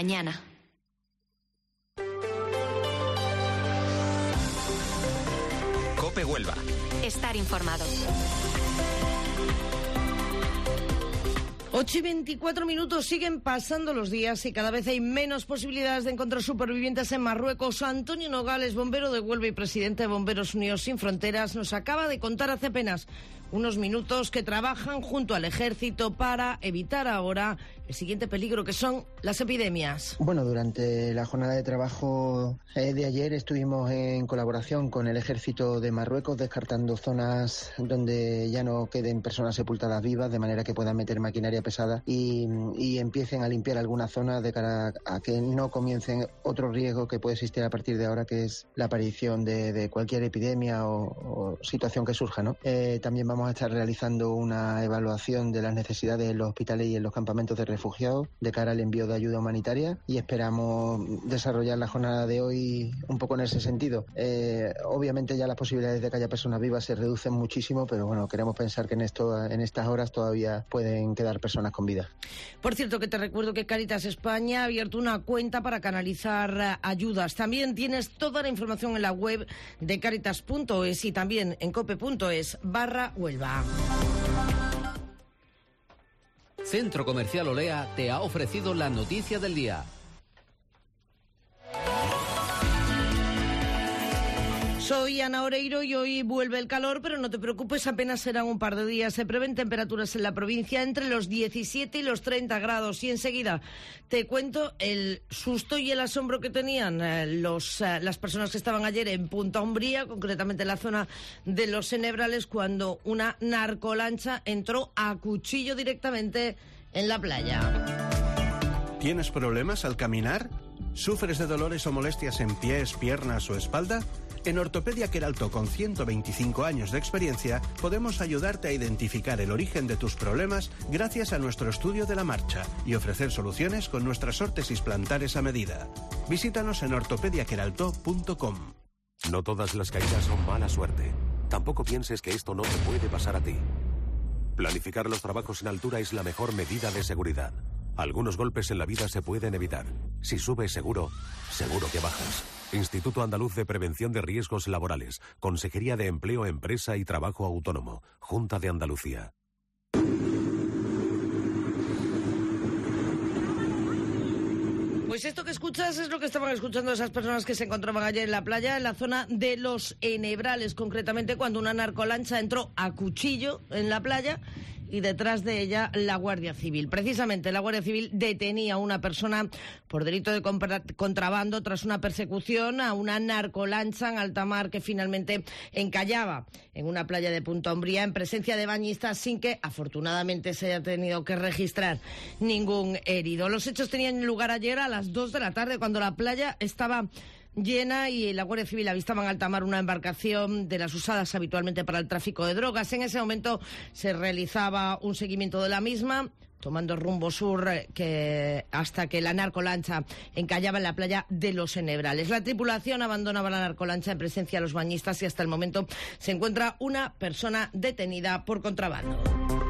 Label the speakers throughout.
Speaker 1: Mañana.
Speaker 2: COPE Huelva.
Speaker 1: Estar informado.
Speaker 3: 8:24, siguen pasando los días y cada vez hay menos posibilidades de encontrar supervivientes en Marruecos. Antonio Nogales, bombero de Huelva y presidente de Bomberos Unidos Sin Fronteras, nos acaba de contar hace apenas unos minutos que trabajan junto al ejército para evitar ahora el siguiente peligro, que son las epidemias.
Speaker 4: Bueno, durante la jornada de trabajo de ayer estuvimos en colaboración con el ejército de Marruecos descartando zonas donde ya no queden personas sepultadas vivas, de manera que puedan meter maquinaria pesada y empiecen a limpiar algunas zonas de cara a que no comiencen otro riesgo que puede existir a partir de ahora, que es la aparición de cualquier epidemia o situación que surja, ¿no? También vamos a estar realizando una evaluación de las necesidades en los hospitales y en los campamentos de refugiados de cara al envío de ayuda humanitaria, y esperamos desarrollar la jornada de hoy un poco en ese sentido. Obviamente ya las posibilidades de que haya personas vivas se reducen muchísimo, pero bueno, queremos pensar que en estas horas todavía pueden quedar personas con vida.
Speaker 3: Por cierto, que te recuerdo que Cáritas España ha abierto una cuenta para canalizar ayudas. También tienes toda la información en la web de Cáritas.es y también en cope.es/Huelva.
Speaker 5: Centro Comercial Olea te ha ofrecido la noticia del día.
Speaker 3: Soy Ana Oreiro y hoy vuelve el calor, pero no te preocupes, apenas serán un par de días. Se prevén temperaturas en la provincia entre los 17 y los 30 grados. Y enseguida te cuento el susto y el asombro que tenían las personas que estaban ayer en Punta Umbría, concretamente en la zona de Los Enebrales, cuando una narcolancha entró a cuchillo directamente en la playa.
Speaker 6: ¿Tienes problemas al caminar? ¿Sufres de dolores o molestias en pies, piernas o espalda? En Ortopedia Queralto, con 125 años de experiencia, podemos ayudarte a identificar el origen de tus problemas gracias a nuestro estudio de la marcha y ofrecer soluciones con nuestras órtesis plantares a medida. Visítanos en ortopediaqueralto.com.
Speaker 7: No todas las caídas son mala suerte. Tampoco pienses que esto no te puede pasar a ti. Planificar los trabajos en altura es la mejor medida de seguridad. Algunos golpes en la vida se pueden evitar. Si subes seguro, seguro que bajas. Instituto Andaluz de Prevención de Riesgos Laborales. Consejería de Empleo, Empresa y Trabajo Autónomo. Junta de Andalucía.
Speaker 3: Pues esto que escuchas es lo que estaban escuchando esas personas que se encontraban ayer en la playa, en la zona de Los Enebrales, concretamente cuando una narcolancha entró a cuchillo en la playa y detrás de ella la Guardia Civil. Precisamente la Guardia Civil detenía a una persona por delito de contrabando tras una persecución a una narcolancha en alta mar que finalmente encallaba en una playa de Punta Umbría en presencia de bañistas, sin que afortunadamente se haya tenido que registrar ningún herido. Los hechos tenían lugar ayer a las 2 de la tarde, cuando la playa estaba llena y la Guardia Civil avistaba en alta mar una embarcación de las usadas habitualmente para el tráfico de drogas. En ese momento se realizaba un seguimiento de la misma, tomando rumbo sur hasta que la narcolancha encallaba en la playa de Los Enebrales. La tripulación abandonaba la narcolancha en presencia de los bañistas y hasta el momento se encuentra una persona detenida por contrabando.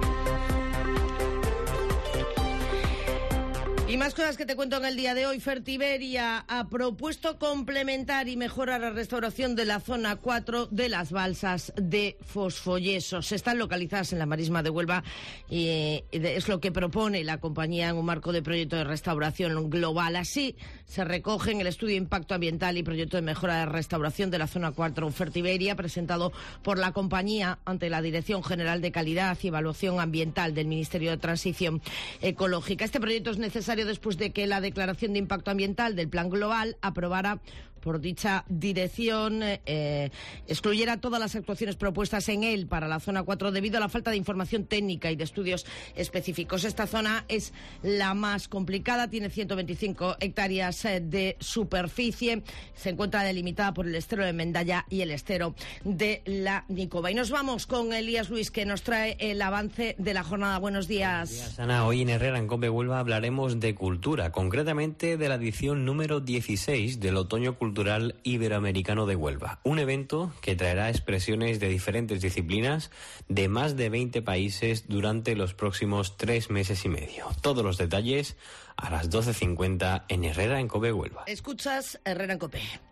Speaker 3: Y más cosas que te cuento en el día de hoy. Fertiberia ha propuesto complementar y mejorar la restauración de la zona 4 de las balsas de Fosfollesos. Están localizadas en la marisma de Huelva y es lo que propone la compañía en un marco de proyecto de restauración global. Así se recoge en el estudio de impacto ambiental y proyecto de mejora de restauración de la zona 4 Fertiberia, presentado por la compañía ante la Dirección General de Calidad y Evaluación Ambiental del Ministerio de Transición Ecológica. Este proyecto es necesario después de que la declaración de impacto ambiental del Plan Global aprobara por dicha dirección excluyera todas las actuaciones propuestas en él para la zona 4 debido a la falta de información técnica y de estudios específicos. Esta zona es la más complicada, tiene 125 hectáreas de superficie, se encuentra delimitada por el estero de Mendalla y el estero de la Nicoba. Y nos vamos con Elías Luis, que nos trae el avance de la jornada. Buenos días.
Speaker 8: Buenos días, Ana. Hoy en Herrera, en COPE Huelva, hablaremos de cultura, concretamente de la edición número 16 del Otoño Cultural
Speaker 1: Cultural Iberoamericano de Huelva, un evento que traerá expresiones de diferentes disciplinas de más de 20 países durante los próximos 3 meses y medio. Todos los detalles a las 12:50 en Herrera en Cope, Huelva.
Speaker 3: Escuchas Herrera en Cope.